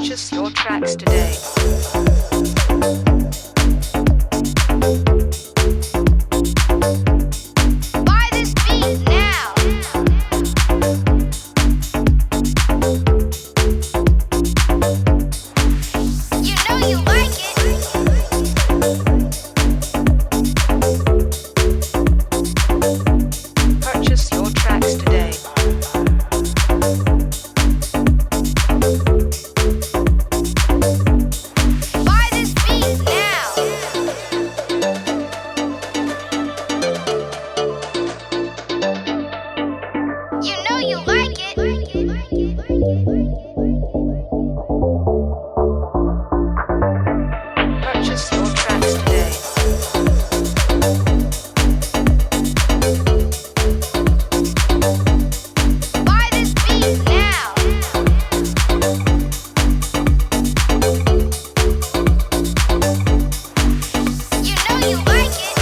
Purchase your tracks today. Buy this beat now. You know you like it. Purchase your tracks today. Buy this beat now. You know you like it. Purchase your tracks today. Buy this beat now. You know you like it.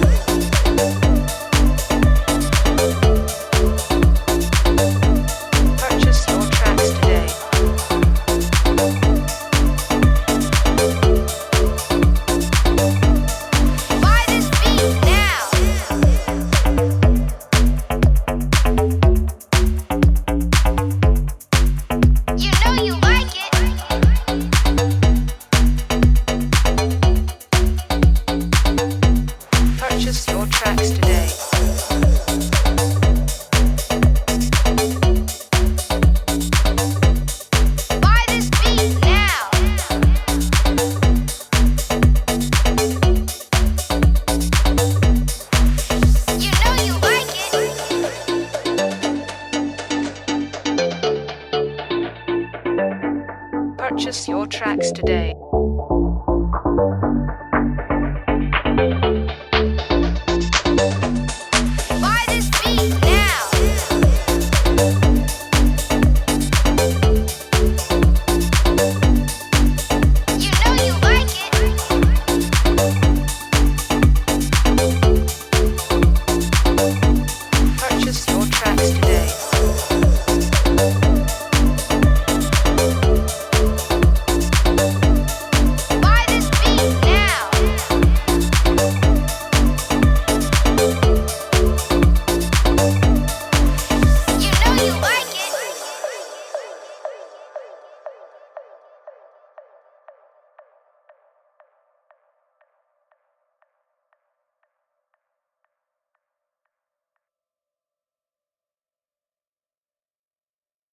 Purchase your tracks today. Buy this beat now. You know you like it. Purchase your tracks today. Buy this beat now. You know you like it. Purchase your tracks today.